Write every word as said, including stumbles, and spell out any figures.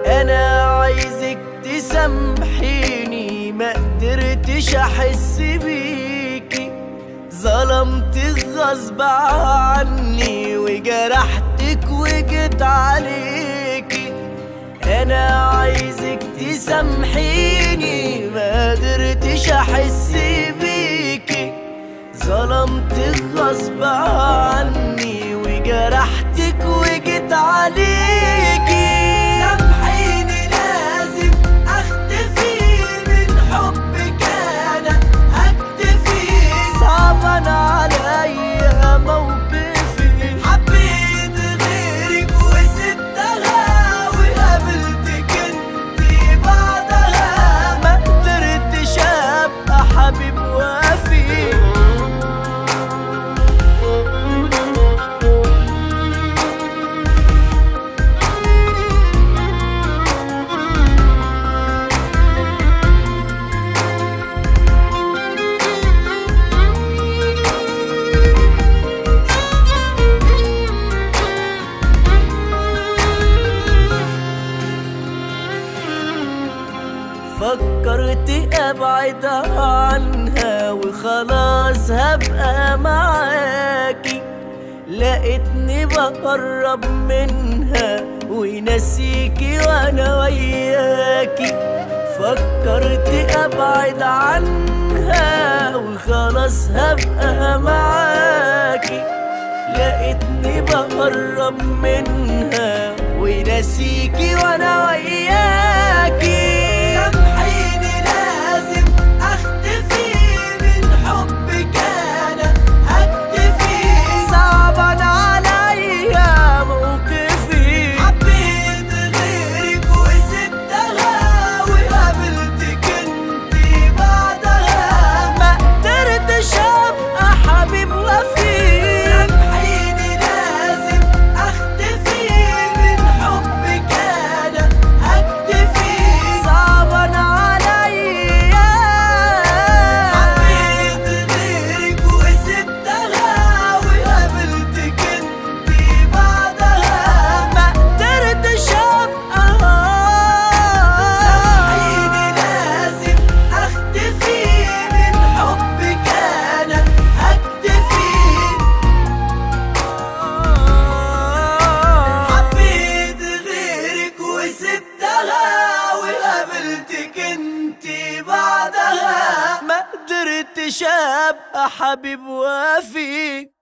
انا عايزك تسامحيني، ما قدرتش احس بيكي، ظلمتك غصب عني وجرحتك وجيت عليكي. انا عايزك تسامحيني، ما قدرتش احس بيكي، ظلمتك غصب عني وجرحتك وجيت عليكي. سامحيني لازم اختفي من حبك، انا هكتفي، صعبان عليا موقفي، حبيت غيرك وسبتها وقابلتك انتي بعدها، ما قدرتش ابقى حبيب وافي. فكرت ابعد عنها وخلاص هبقى معاكي، لقيتني بقرب منها ونسيكي وانا وياكي. فكرت ابعد عنها وخلاص هبقى معاكي، لقيتني بقرب منها ونسيكي وانا وياكي. بعدها ما قدرتش ابقى حبيب وافي.